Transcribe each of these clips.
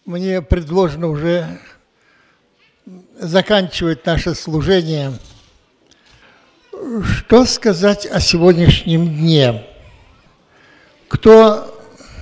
Мне предложено уже заканчивать наше служение. Что сказать о сегодняшнем дне? Кто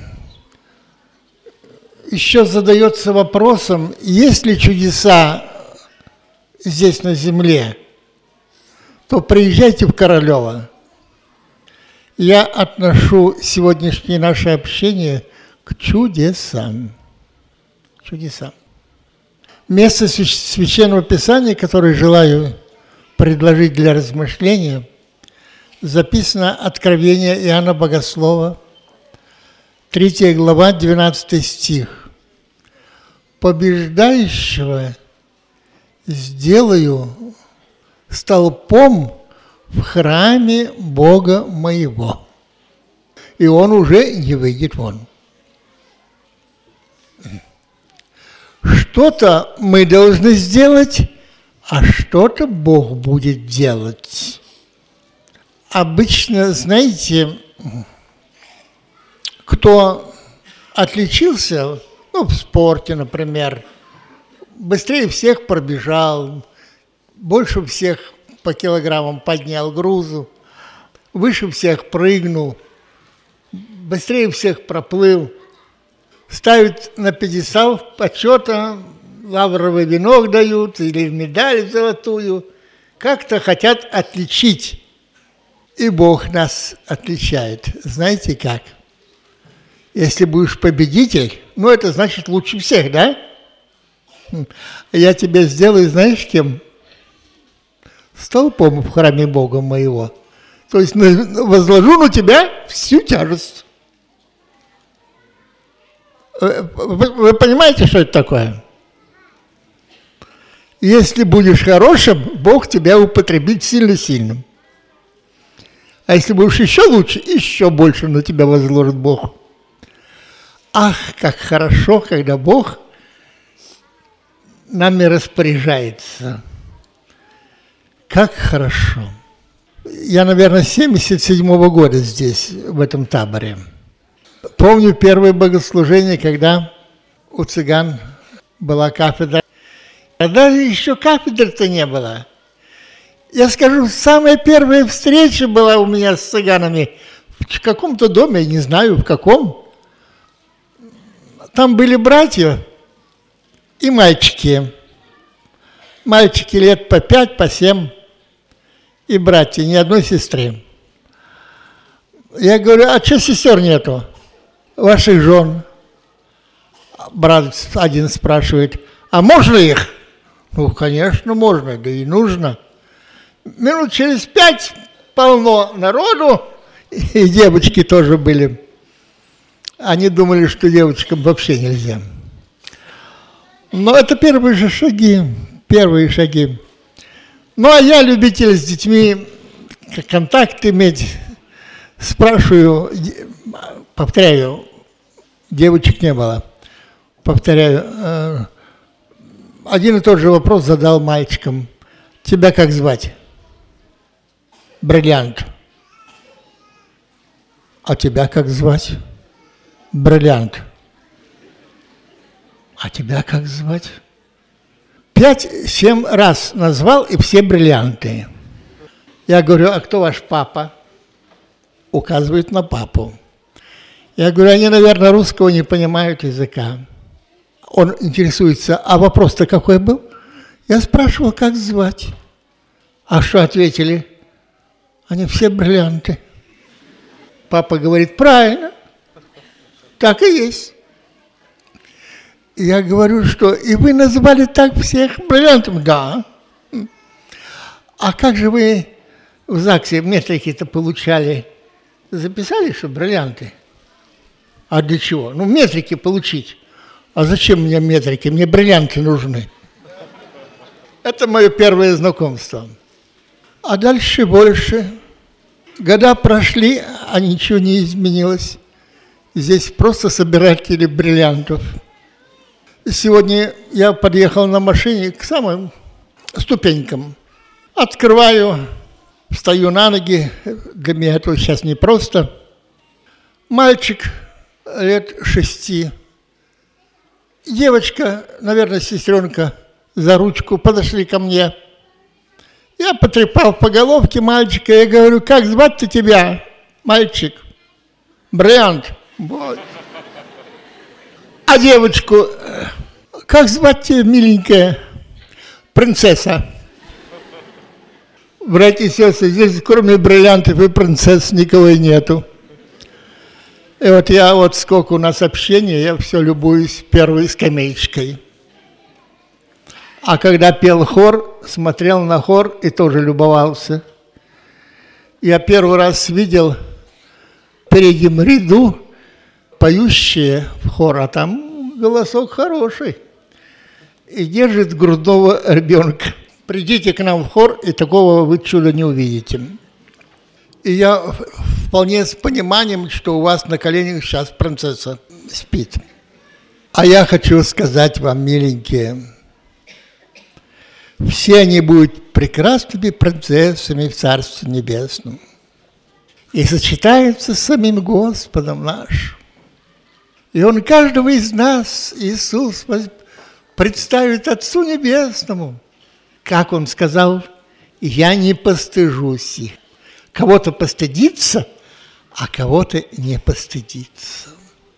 еще задается вопросом, есть ли чудеса здесь на земле, то приезжайте в Королево. Я отношу сегодняшнее наше общение к чудесам. Чудеса. Место Священного Писания, которое желаю предложить для размышления, записано Откровение Иоанна Богослова, 3 глава, 12 стих. «Побеждающего сделаю столпом в храме Бога моего, и он уже не выйдет вон». Что-то мы должны сделать, а что-то Бог будет делать. Обычно, знаете, кто отличился, в спорте, например, быстрее всех пробежал, больше всех по килограммам поднял грузу, выше всех прыгнул, быстрее всех проплыл, ставят на пьедестал почета, лавровый венок дают или медаль золотую. Как-то хотят отличить. И Бог нас отличает. Знаете как? Если будешь победитель, это значит лучше всех, да? Я тебя сделаю, знаешь, кем? Столпом в храме Бога моего. То есть возложу на тебя всю тяжесть. Вы понимаете, что это такое? Если будешь хорошим, Бог тебя употребит сильно-сильным. А если будешь еще лучше, еще больше на тебя возложит Бог. Ах, как хорошо, когда Бог нами распоряжается. Как хорошо. Я, наверное, 77-го года здесь, в этом таборе. Помню первое богослужение, когда у цыган была кафедра. А даже еще кафедры-то не было. Я скажу, самая первая встреча была у меня с цыганами в каком-то доме, я не знаю в каком. Там были братья и мальчики. Мальчики лет по 5, по 7. И братья, ни одной сестры. Я говорю, а что сестер нету? Ваших жен. Брат один спрашивает, а можно их? Конечно, можно, да и нужно. Минут через 5 полно народу, и девочки тоже были. Они думали, что девочкам вообще нельзя. Но это первые же шаги, первые шаги. А я любитель с детьми контакт иметь. Спрашиваю, повторяю, девочек не было. Повторяю, один и тот же вопрос задал мальчикам. Тебя как звать? Бриллиант. А тебя как звать? Бриллиант. А тебя как звать? 5-7 раз назвал, и все бриллианты. Я говорю, а кто ваш папа? Указывает на папу. Я говорю, они, наверное, русского не понимают языка. Он интересуется, а вопрос-то какой был? Я спрашивал, как звать. А что ответили? Они все бриллианты. Папа говорит, правильно, так и есть. Я говорю, что и вы назвали так всех бриллиантами? Да. А как же вы в ЗАГСе метрики-то получали? Записали, что бриллианты? А для чего? Метрики получить. А зачем мне метрики? Мне бриллианты нужны. Это мое первое знакомство. А дальше больше. Года прошли, а ничего не изменилось. Здесь просто собиратели бриллиантов. Сегодня я подъехал на машине к самым ступенькам. Открываю, встаю на ноги. Для меня это сейчас непросто. Мальчик лет 6 девочка, наверное, сестренка, за ручку подошли ко мне. Я потрепал по головке мальчика, я говорю, как звать-то тебя, мальчик? Бриллиант. А девочку, как звать тебя, миленькая? Принцесса. Братья и сестры, здесь кроме бриллиантов и принцесс никого и нету. И вот я, вот сколько у нас общения, я все любуюсь первой скамеечкой. А когда пел хор, смотрел на хор и тоже любовался. Я первый раз видел в переднем ряду поющие в хор, а там голосок хороший. И держит грудного ребенка. Придите к нам в хор, и такого вы чуда не увидите. И я вполне с пониманием, что у вас на коленях сейчас принцесса спит. А я хочу сказать вам, миленькие, все они будут прекрасными принцессами в Царстве Небесном и сочетаются с самим Господом нашим. И Он каждого из нас, Иисус, представит Отцу Небесному. Как Он сказал, я не постыжусь их. Кого-то постыдиться, а кого-то не постыдиться.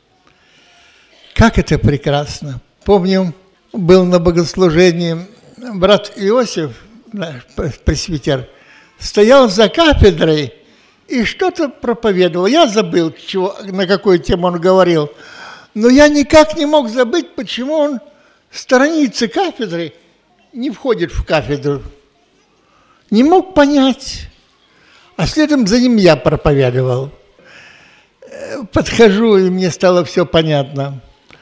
Как это прекрасно. Помню, был на богослужении брат Иосиф, наш пресвитер, стоял за кафедрой и что-то проповедовал. Я забыл, на какую тему он говорил, но я никак не мог забыть, почему он сторонится кафедры, не входит в кафедру. Не мог понять. А следом за ним я проповедовал. Подхожу, и мне стало все понятно.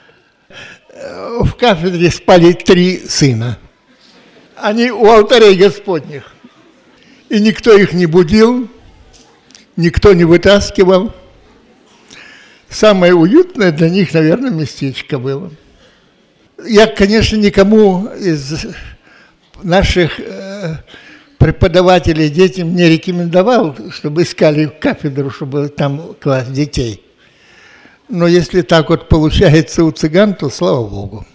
В кафедре спали 3 сына. Они у алтарей Господних. И никто их не будил, никто не вытаскивал. Самое уютное для них, наверное, местечко было. Я, конечно, никому из наших преподавателей детям не рекомендовал, чтобы искали кафедру, чтобы там класть детей. Но если так вот получается у цыган, то слава Богу.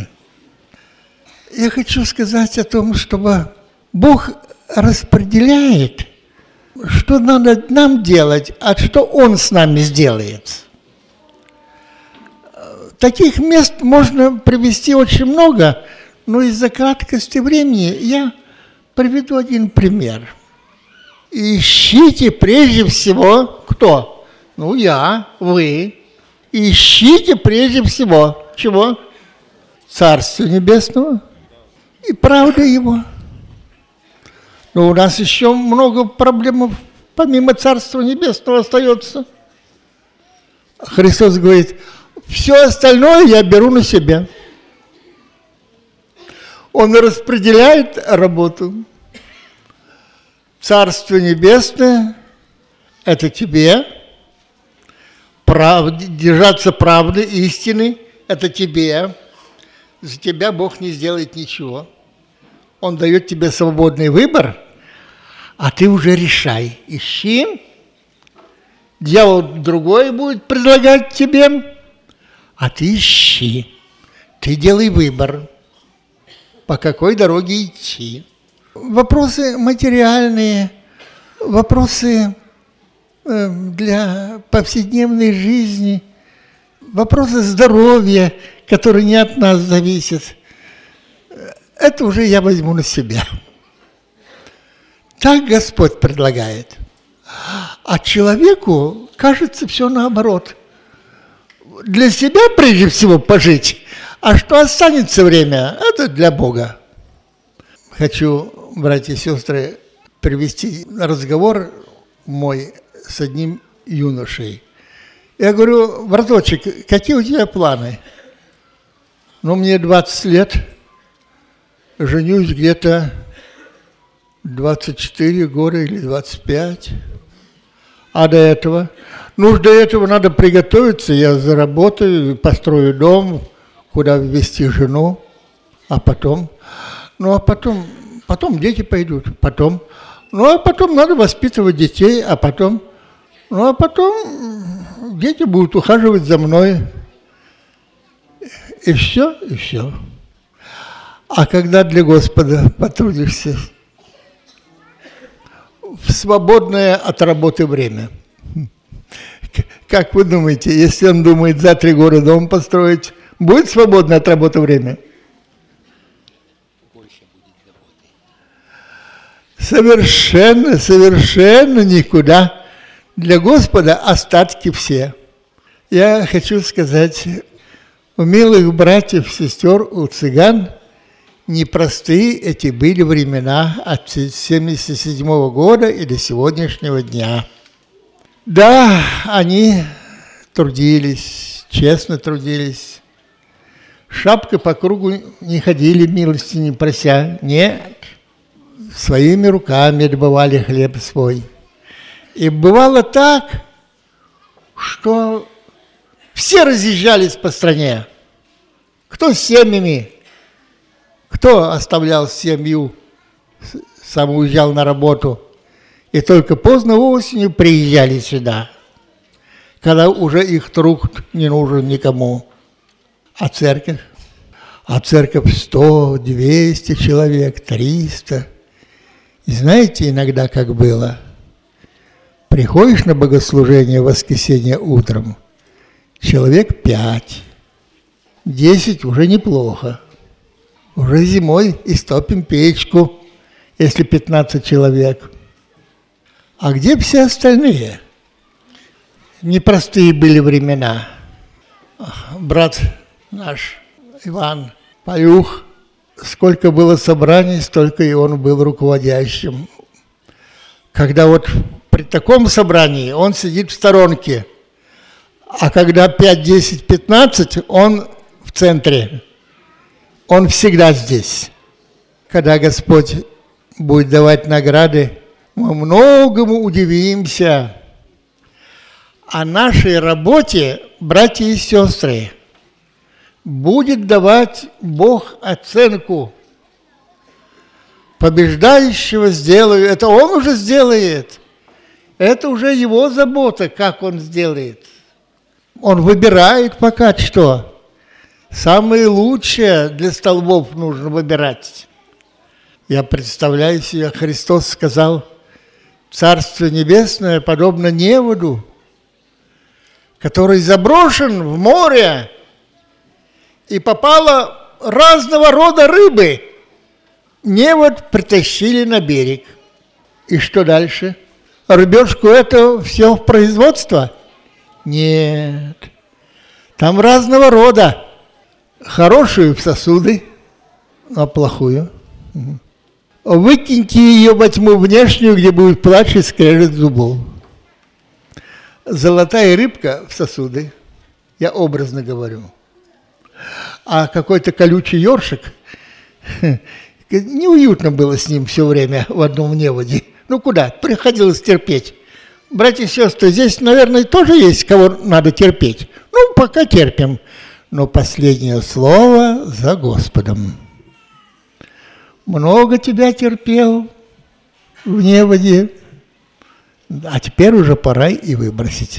Я хочу сказать о том, чтобы Бог распределяет, что надо нам делать, а что Он с нами сделает. Таких мест можно привести очень много, но из-за краткости времени я приведу один пример. Ищите прежде всего, кто? Ну, я, вы. Ищите прежде всего, чего? Царства Небесного и правды Его. Но у нас еще много проблем, помимо Царства Небесного, остается. Христос говорит, все остальное я беру на себя. Он распределяет работу. Царство Небесное – это тебе. Держаться правды, истины – это тебе. За тебя Бог не сделает ничего. Он дает тебе свободный выбор, а ты уже решай. Ищи. Дьявол другое будет предлагать тебе, а ты ищи. Ты делай выбор, по какой дороге идти. Вопросы материальные, вопросы для повседневной жизни, вопросы здоровья, которые не от нас зависят, это уже я возьму на себя. Так Господь предлагает. А человеку кажется все наоборот. Для себя прежде всего пожить, а что останется время, это для Бога. Хочу, братья и сестры, привести разговор мой с одним юношей. Я говорю, браточек, какие у тебя планы? Ну, мне 20 лет, женюсь где-то 24 года или 25. А до этого? Ну, до этого надо приготовиться, я заработаю, построю дом, куда ввести жену, а потом... Ну, а потом дети пойдут, потом... Ну, а потом надо воспитывать детей, а потом... Ну, а потом дети будут ухаживать за мной. И все, и все. А когда для Господа потрудишься в свободное от работы время? Как вы думаете, если он думает за 3 года дом построить, будет свободное от работы время? Больше будет заботы. Совершенно, совершенно никуда. Для Господа остатки все. Я хочу сказать, у милых братьев, сестер, у цыган непростые эти были времена от 1977 года и до сегодняшнего дня. Да, они трудились, честно трудились. Шапкой по кругу не ходили, милости не прося. Нет, своими руками добывали хлеб свой. И бывало так, что все разъезжались по стране. Кто с семьями, кто оставлял семью, сам уезжал на работу. И только поздно осенью приезжали сюда, когда уже их труд не нужен никому. А церковь? А церковь 100, 200 человек, 300. И знаете, иногда как было? Приходишь на богослужение в воскресенье утром, человек 5, 10 уже неплохо. Уже зимой истопим печку, если 15 человек. А где все остальные? Непростые были времена. Брат наш Иван Паюх, сколько было собраний, столько и он был руководящим. Когда вот при таком собрании он сидит в сторонке, а когда 5, 10, 15, он в центре. Он всегда здесь. Когда Господь будет давать награды, мы многому удивимся. О нашей работе, братья и сестры, будет давать Бог оценку. Побеждающего сделаю. Это Он уже сделает. Это уже Его забота, как Он сделает. Он выбирает пока что. Самое лучшее для столбов нужно выбирать. Я представляю себе, Христос сказал, Царство Небесное подобно неводу, который заброшен в море, и попало разного рода рыбы. Невод притащили на берег. И что дальше? Рыбешку это все в производство? Нет. Там разного рода. Хорошую в сосуды, а плохую. Выкиньте ее во тьму внешнюю, где будет плач и скрежет зубов. Золотая рыбка в сосуды, я образно говорю. А какой-то колючий ёршик, неуютно было с ним все время в одном неводе. Ну куда? Приходилось терпеть. Братья и сестры, здесь, наверное, тоже есть кого надо терпеть. Ну, пока терпим. Но последнее слово за Господом. Много тебя терпел в неводе, а теперь уже пора и выбросить.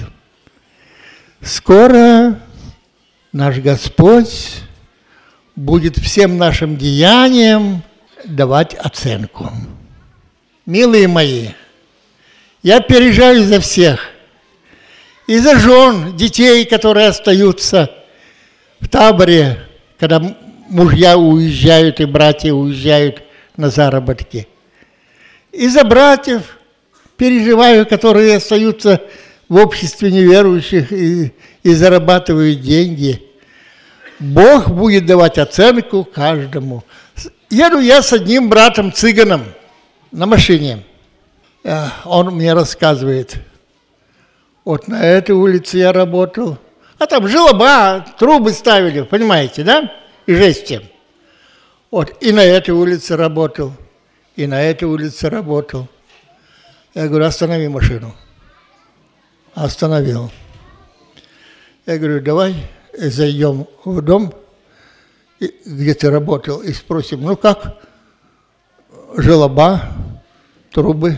Скоро наш Господь будет всем нашим деяниям давать оценку. Милые мои, я переживаю за всех. И за жен, детей, которые остаются в таборе, когда мужья уезжают и братья уезжают на заработки. И за братьев переживаю, которые остаются в обществе неверующих и зарабатывают деньги. Бог будет давать оценку каждому. Еду я с одним братом-цыганом на машине. Он мне рассказывает, вот на этой улице я работал, а там желоба, трубы ставили, понимаете, да? И жести. Вот, и на этой улице работал, и на этой улице работал. Я говорю, останови машину. Остановил. Я говорю, давай зайдем в дом, где ты работал, и спросим, ну как, желоба, трубы,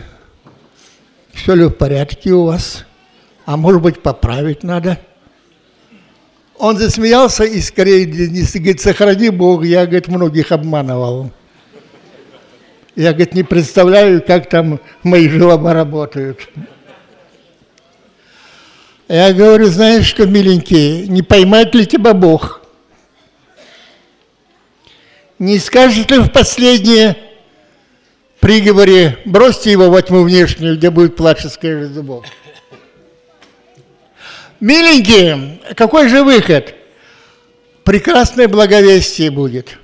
все ли в порядке у вас? А может быть, поправить надо? Он засмеялся и скорее, говорит, сохрани Бог, я, говорит, многих обманывал. Я, говорит, не представляю, как там мои желоба работают. Я говорю, знаешь что, миленький, не поймает ли тебя Бог? Не скажет ли в последнее приговоре, бросьте его во тьму внешнюю, где будет плач и скрежет зубов? Миленькие, какой же выход? Прекрасное благовестие будет.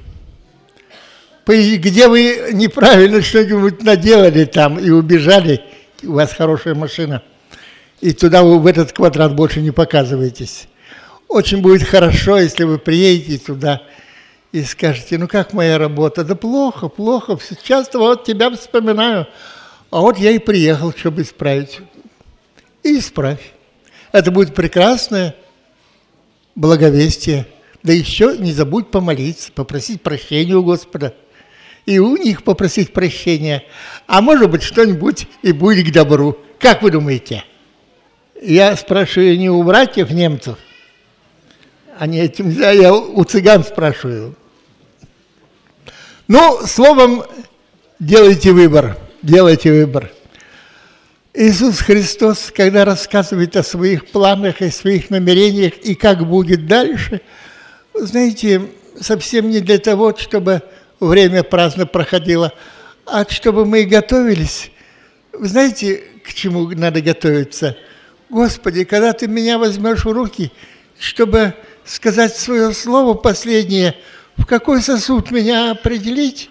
Где вы неправильно что-нибудь наделали там и убежали, у вас хорошая машина, и туда вы в этот квадрат больше не показываетесь. Очень будет хорошо, если вы приедете туда и скажете, ну как моя работа? Да плохо, плохо, часто вот тебя вспоминаю, а вот я и приехал, чтобы исправить. И исправь. Это будет прекрасное благовестие. Да еще не забудь помолиться, попросить прощения у Господа. И у них попросить прощения. А может быть, что-нибудь и будет к добру. Как вы думаете? Я спрашиваю не у братьев немцев, они этим, я у цыган спрашиваю. Ну, словом, делайте выбор, делайте выбор. Иисус Христос, когда рассказывает о своих планах и своих намерениях и как будет дальше, знаете, совсем не для того, чтобы время праздно проходило, а чтобы мы готовились. Вы знаете, к чему надо готовиться? Господи, когда Ты меня возьмешь в руки, чтобы сказать свое слово последнее, в какой сосуд меня определить,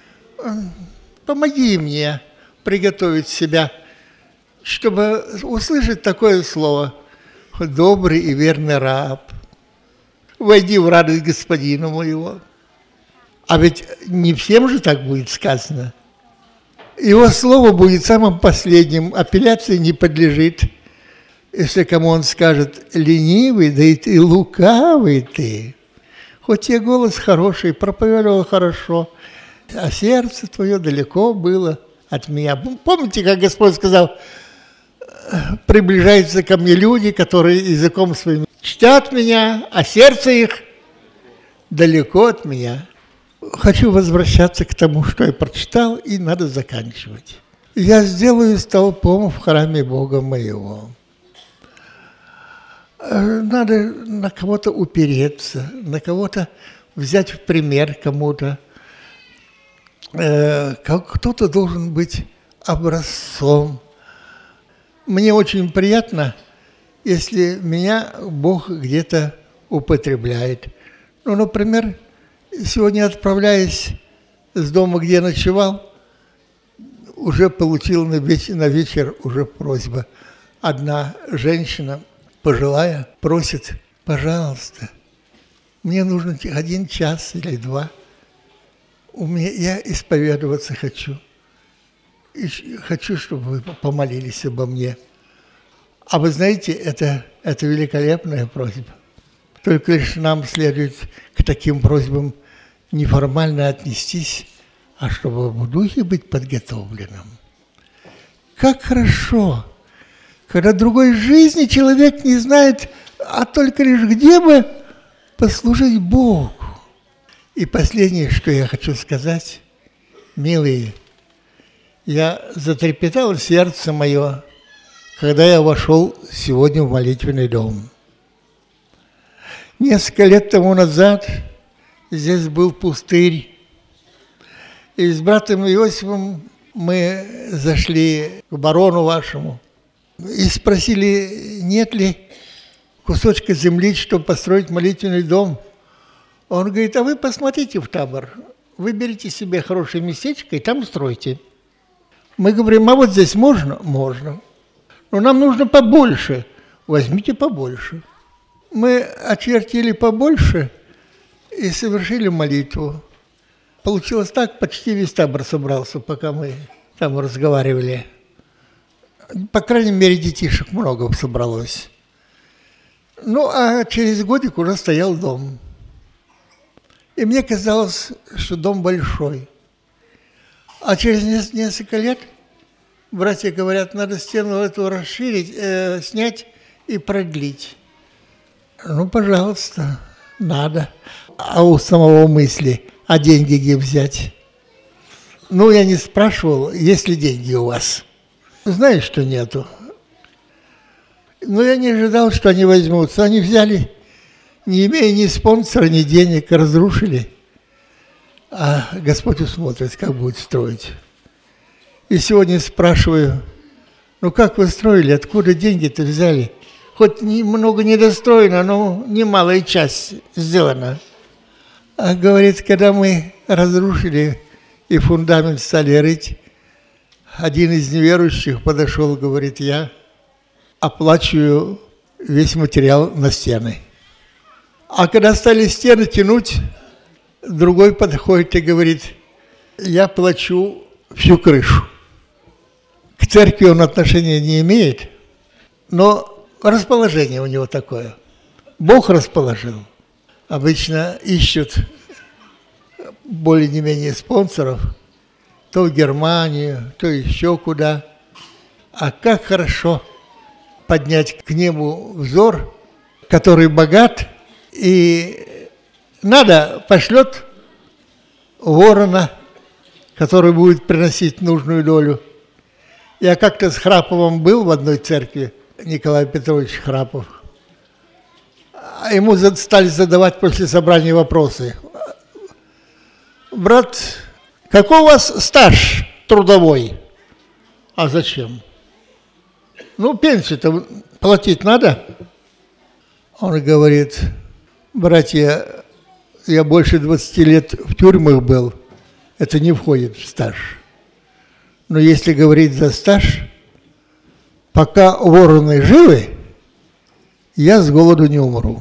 помоги мне приготовить себя, чтобы услышать такое слово: «Добрый и верный раб, войди в радость господина моего». А ведь не всем же так будет сказано. Его слово будет самым последним, апелляции не подлежит. Если кому он скажет: ленивый, да и ты лукавый ты, хоть и голос хороший, проповедовал хорошо, а сердце твое далеко было от меня. Помните, как Господь сказал: приближаются ко мне люди, которые языком своим чтят меня, а сердце их далеко от меня. Хочу возвращаться к тому, что я прочитал, и надо заканчивать. Я сделаю столпом в храме Бога моего. Надо на кого-то упереться, на кого-то взять в пример кому-то. Кто-то должен быть образцом. Мне очень приятно, если меня Бог где-то употребляет. Ну, например, сегодня, отправляясь с дома, где я ночевал, уже получил на вечер уже просьба. Одна женщина, пожилая, просит: пожалуйста, мне нужно 1 час или 2. Я исповедоваться хочу. И хочу, чтобы вы помолились обо мне. А вы знаете, это великолепная просьба. Только лишь нам следует к таким просьбам неформально отнестись, а чтобы в духе быть подготовленным. Как хорошо, когда другой жизни человек не знает, а только лишь где бы послужить Богу. И последнее, что я хочу сказать, милые, я затрепетал сердце мое, когда я вошел сегодня в молитвенный дом. Несколько лет тому назад здесь был пустырь, и с братом Иосифом мы зашли к барону вашему и спросили, нет ли кусочка земли, чтобы построить молитвенный дом. Он говорит: а вы посмотрите в табор, выберите себе хорошее местечко и там стройте. Мы говорим: а вот здесь можно? Можно. Но нам нужно побольше. Возьмите побольше. Мы очертили побольше и совершили молитву. Получилось так, почти весь табор собрался, пока мы там разговаривали. По крайней мере, детишек много собралось. Ну, а через годик уже стоял дом. И мне казалось, что дом большой. А через несколько лет братья говорят, надо стену эту расширить, снять и продлить. Ну, пожалуйста, надо. А у самого мысли, а деньги где взять? Ну, я не спрашивал, есть ли деньги у вас. Знаешь, что нету. Но я не ожидал, что они возьмутся. Они взяли, не имея ни спонсора, ни денег, разрушили. А Господь усмотрит, как будет строить. И сегодня спрашиваю, ну как вы строили, откуда деньги-то взяли? Хоть немного недостроено, но немалая часть сделана. А говорит, когда мы разрушили и фундамент стали рыть, один из неверующих подошел, говорит, я оплачиваю весь материал на стены. А когда стали стены тянуть, другой подходит и говорит, я плачу всю крышу. К церкви он отношения не имеет, но расположение у него такое. Бог расположил. Обычно ищут более-менее спонсоров, то в Германию, то еще куда. А как хорошо поднять к небу взор, который богат, и надо, пошлет ворона, который будет приносить нужную долю. Я как-то с Храповым был в одной церкви, Николай Петрович Храпов. Ему стали задавать после собрания вопросы. Брат, какой у вас стаж трудовой? А зачем? Ну, пенсию-то платить надо. Он говорит, братья, я больше 20 лет в тюрьмах был, это не входит в стаж. Но если говорить за стаж, пока вороны живы, я с голоду не умру.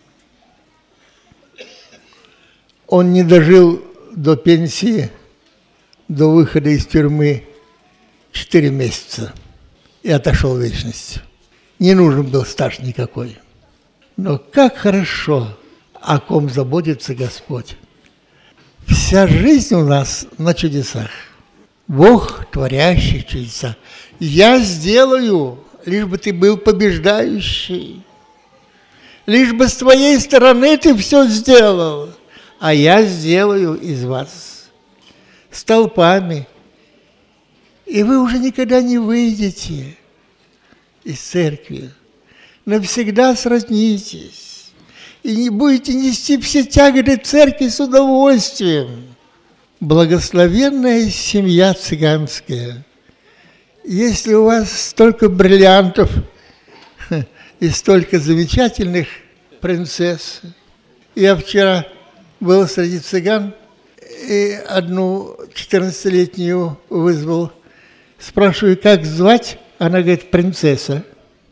Он не дожил до пенсии, до выхода из тюрьмы 4 месяца и отошел в вечность. Не нужен был стаж никакой. Но как хорошо, о ком заботится Господь. Вся жизнь у нас на чудесах. Бог, творящий чудеса. Я сделаю, лишь бы ты был побеждающий. Лишь бы с твоей стороны ты все сделал. А я сделаю из вас столпами. И вы уже никогда не выйдете из церкви. Навсегда сроднитесь. И не будете нести все тяготы церкви с удовольствием. Благословенная семья цыганская. Если у вас столько бриллиантов и столько замечательных принцесс. Я вчера был среди цыган и одну 14-летнюю вызвал. Спрашиваю, как звать? Она говорит, принцесса.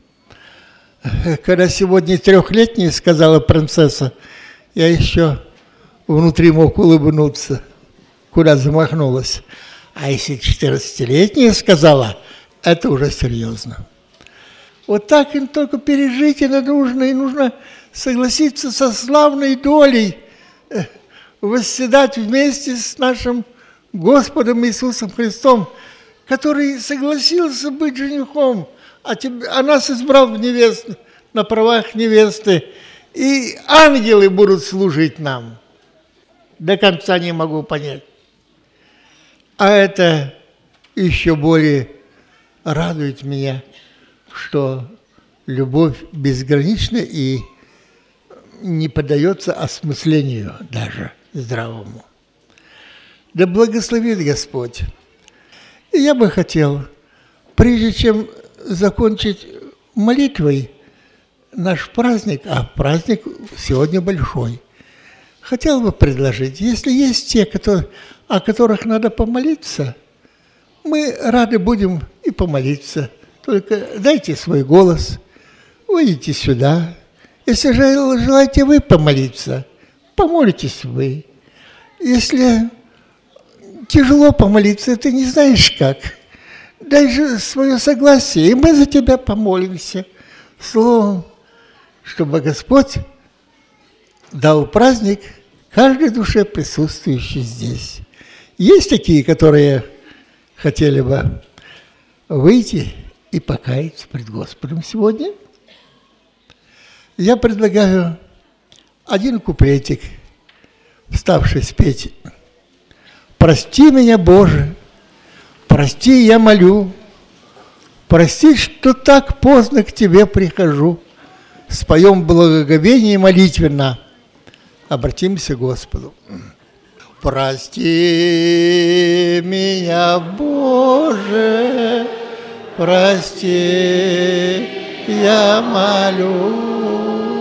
Когда сегодня 3-летняя сказала принцесса, я еще внутри мог улыбнуться, куда замахнулась. А если 14-летняя сказала, это уже серьезно. Вот так им только пережить это нужно, и нужно согласиться со славной долей, восседать вместе с нашим Господом Иисусом Христом, который согласился быть женихом, а нас избрал в невесту, на правах невесты, и ангелы будут служить нам. До конца не могу понять. А это еще более радует меня, что любовь безгранична и не поддается осмыслению даже здравому. Да благословит Господь. И я бы хотел, прежде чем закончить молитвой наш праздник, а праздник сегодня большой, хотел бы предложить, если есть те, о которых надо помолиться, мы рады будем и помолиться. Только дайте свой голос, выйдите сюда. Если желаете вы помолиться, помолитесь вы. Если тяжело помолиться, ты не знаешь как, дай же свое согласие, и мы за тебя помолимся. Словом, чтобы Господь дал праздник каждой душе, присутствующей здесь. Есть такие, которые хотели бы выйти и покаяться пред Господом сегодня? Я предлагаю один куплетик, вставший спеть. «Прости меня, Боже, прости, я молю, прости, что так поздно к Тебе прихожу». Споем благоговение молитвенно, обратимся к Господу. Прости меня, Боже, прости, я молю.